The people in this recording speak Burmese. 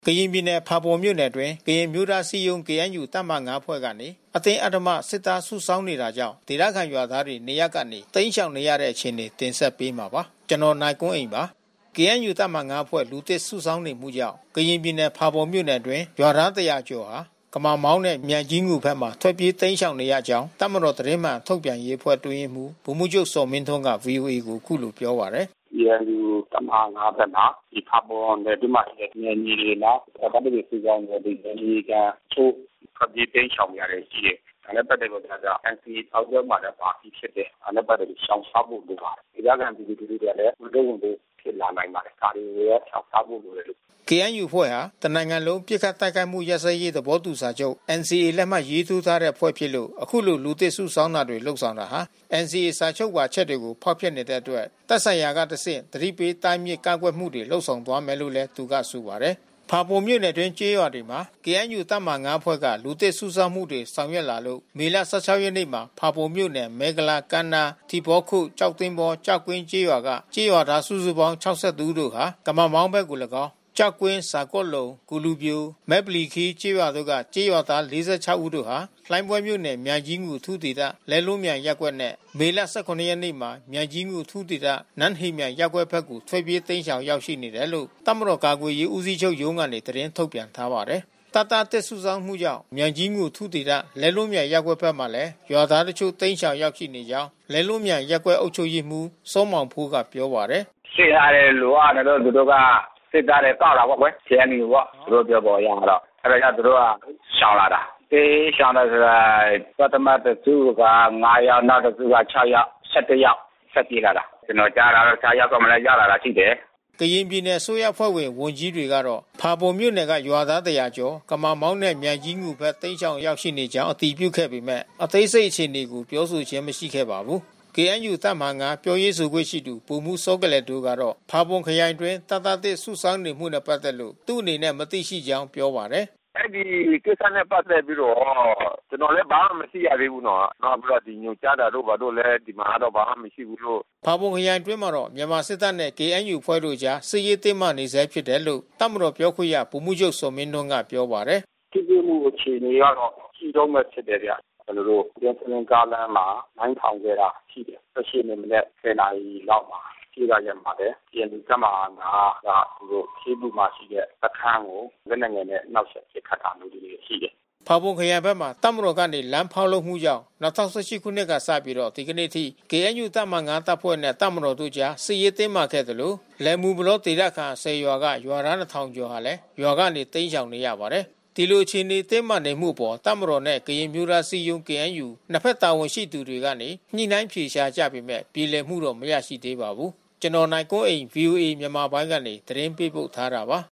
ကရင်ပြည်နယ်ဖာပွန်မြို့နယ်တွင်ကရင်မျိုးသားစီယုံ KNU တပ်မ9ဖွဲ့ကနေအသိအဓမ္မစစ်သားစုဆောင်းနေတာကြောင့်ဒေသခံရွာသားတွေနေရပ်ကနေတိမ်းရှောင်နေရတဲ့အခြေအနေတင်ဆက်ပေးမှာပါကျွန်တော်နိုင်ကွန်းအိမ်ပါ KNU တပ်မ9ဖွဲ့လူသစ်စုဆောင်းနေမှုကြောင့်ကရင်ပြည်နယ်ဖာပွန်မြို့နယ်တွင်ရွာသား100ကျော်ဟာကမာမောင်းနဲ့မြန်ကြီးငူဘက်မှထွက်ပြေးတိမ်းရှောင်နေရကြောင်းတပ်မတော်သတင်းမှန်ထုတ်ပြန်ရေးဖွဲ့တွင်မှုဗိုလ်မှူးချုပ်စောမင်းထွန်းက VOA ကိုခုလိုပြောပါတယ် KNU တပ်မ9ဘက်မှာဒီဖာပွန်နယ်ဒီမှာနေနေတွေလားတပ်တွေစုဆောင်နေဒီနေကချို့ထွက်ပြေးတိမ်းရှောင်ရတယ်ရှိတယ်။ဒါနဲ့ပတ်သက်လို့က NCA ထောက်ပြမှာလည်းပါပြီးဖြစ်တယ်။ဒါနဲ့ပတ်သက်လို့ရှောင်ရှားဖို့လိုပါတယ်။ဒီကံပြည်သူတွေလည်းဝန်တော့ဝန်တွေဖြစ်လာနိုင်ပါတယ်။ဒါတွေရဲ့ရှောင်ရှားဖို့လိုတယ်လို့ KNU ဖွဲ့ဟာတနိုင်ငံလုံးပြစ်ခတ်တိုက်ခိုက်မှုရစရေးသဘောတူစာချုပ် NCA လက်မှတ်ရေးထိုးထားတဲ့ဖွဲ့ဖြစ်လို့အခုလိုလူသစ်စုဆောင်းတာတွေလှုပ်ဆောင်တာဟာ NCA စာချုပ်ပါချက်တွေကိုဖောက်ဖျက်နေတဲ့အတွက်တပ်ဆိုင်ရာကတဆင့်သတိပေးတိုင်းမြစ်ကာကွယ်မှုတွေလှုပ်ဆောင်သွားမယ်လို့လည်းသူကဆိုပါတယ်ဖာပုံမြို့နယ်တွင်ကျေးရွာတွေမှာ KNU တပ်မ9ဖွဲ့ကလူသစ်စုဆောင်းမှုတွေဆောင်ရွက်လာလို့မေလ16ရက်နေ့မှာဖာပုံမြို့နယ်မဲကလာကန္နာတီဘောခုကြောက်သိန်းဘောကြောက်ကွင်းကျေးရွာကကျေးရွာသားစုစုပေါင်း62တို့ဟာကမမောင်းဘက်ကို၎င်းကြောက်ကွင်းစာကော့လုံကူလူပြိုမဲပလီခီကျေးရွာတို့ကကျေးရွာသား46ဦးတို့ဟာလှိုင်းပွဲမြို့နယ်မြန်ကြီးငူထူးဒေသလဲလုံးမြန်ရက်ကွက်နဲ့မေလ18ရက်နေ့မှာမြန်ကြီးငူထူးဒေသနန်းဟိမြန်ရက်ကွက်ဘက်ကိုထွက်ပြေးသိမ်းရှောင်ရောက်ရှိနေတယ်လို့တပ်မတော်ကာကွယ်ရေးဦးစီးချုပ်ရုံးကနေသတင်းထုတ်ပြန်ထားပါတယ်တတတက်စုဆောင်မှုကြောင့်မြန်ကြီးငူထူးဒေသလဲလုံးမြန်ရက်ကွက်ဘက်မှာလည်းရွာသားတချို့သိမ်းရှောင်ရောက်ရှိနေကြောင်းလဲလုံးမြန်ရက်ကွက်အုပ်ချုပ်ရေးမှူးစောမောင်ဖိုးကပြောပါတယ်ရှေ့ရတဲ့လူကတော့သူတို့ကစစ်သားတွေကောက်လာပေါ့ကွယ်ကျန်နေပေါ့သူတို့ပြောပေါ်ရတော့အဲ့ဒါကြောင့်သူတို့ကရှောင်လာတာတေးရှောင်လာဆိုတာပထမတစ်စုက9ယောက်နောက်တစ်စုက6ယောက်17ယောက်ဆက်ပြေးလာတာကျွန်တော်ကြားလာတော့6ယောက်ကမလည်းရောက်လာတာရှိတယ်ကရင်ပြည်နယ်ဆိုရဖွဲ့ဝင်ဝန်ကြီးတွေကတော့ဖာပုံမြို့နယ်ကရွာသား100ကျော်ကမာမောင်းနဲ့မြန်ကြီးငူဘက်တိမ်းချောင်ရောက်ရှိနေကြောင်းအတည်ပြုခဲ့ပေမဲ့အသေးစိတ်အခြေအနေကိုပြောဆိုခြင်းမရှိခဲ့ပါဘူးKNU တပ်မ9ပြောရေးဆိုခွင့်ရှိသူပုံမှုစောကလေးတို့ကတော့ဖာပွန်ခရိုင်တွင်တတသစ်စုဆောင်းနေမှုနဲ့ပတ်သက်လို့သူ့အနေနဲ့မသိရှိကြောင်းပြောပါတယ်အဲ့ဒီကိစ္စနဲ့ပတ်သက်ပြီးတော့ကျွန်တော်လည်းဘာမှမရှိရသေးဘူးနော်။နောက်ပြီးတော့ဒီညွှန်ကြားတာတို့ဘာတို့လည်းဒီမှာတော့ဘာမှမရှိဘူးလို့ဖာပွန်ခရိုင်တွင်မှာတော့မြန်မာစစ်တပ်နဲ့ KNU ဖွဲ့တို့ကြားစစ်ရေးတင်းမာနေဆဲဖြစ်တယ်လို့တပ်မတော်ပြောခွင့်ရဗိုလ်မှူးချုပ်စောမင်းထွန်းကပြောပါတယ်။ဒီမှုအခြေအနေကတော့ရှိတော့မှဖြစ်တယ်ဗျ။ကျွန်တော်တို့ပြန်စင်ကားလမ်းမှာနိုင်ထောင်ခဲ့တာရှိတယ်။18မိနစ်10နာရီလောက်မှာရှိရရမှာတယ်။ဒီကမှာကသူတို့ဖြည့်မှုမှရှိတဲ့အခန်းကိုလက်နက်ငယ်နဲ့နောက်ဆက်ဖြစ်ခတ်တာမျိုးတွေရှိတယ်ဖာပွန်ခရိုင်ဘက်မှာတပ်မတော်ကနေလမ်းဖောက်လုပ်မှုကြောင့်2018ခုနှစ်ကစပြီးတော့ဒီကနေ့ထိ KNU တပ်မ9တပ်ဖွဲ့နဲ့တပ်မတော်တို့ကြားစစ်ရေးတင်းမာခဲ့တယ်လို့လယ်မူဘလောဒေသခံ10ရွာကရွာသား1000ကျော်ဟာလည်းရွာကနေတိမ်းရှောင်နေရပါတယ်ဒီလိုအခြေအနေတင်းမာနေမှုပေါ်တပ်မတော်နဲ့ကရင်မျိုးသားစီယုံ KNU နှစ်ဖက်တာဝန်ရှိသူတွေကနေညှိနှိုင်းဖြေရှာကြပေမဲ့ပြည်လည်မှုတော့မရရှိသေးပါဘူးကျွန်တော်နိုင်ကွန်းအိမ် VOA မြန်မာပိုင်းကနေသတင်းပေးပို့ထားတာပါ